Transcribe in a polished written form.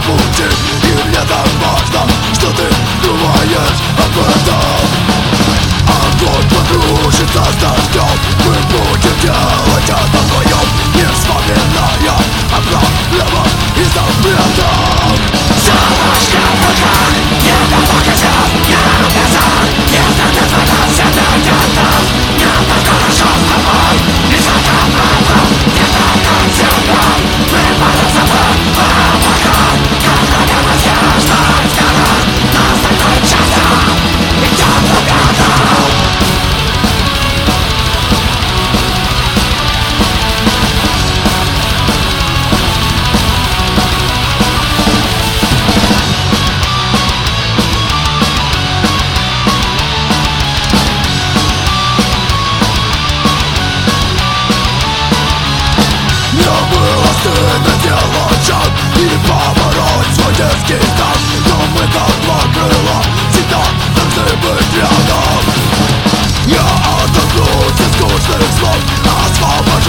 пути. И мне так важно, что ты думаешь об этом. Огонь подружится с дождем. Мы будем делать это вдвоем, не вспоминая о проблемах и запретах. Солнышко в руках, небо покатил, я обязан. Если ты задался, ты где-то, мне так хорошо с тобой. И за тобой, не только тебя. Мы будем забыть облака, когда не надежда взгляда. Нас такой часа, идем ребята. Стыдно делать шаг и побороть свой детский страх. Но мы как два крыла всегда должны быть рядом. Я отдохнусь от скучных слов, освобожусь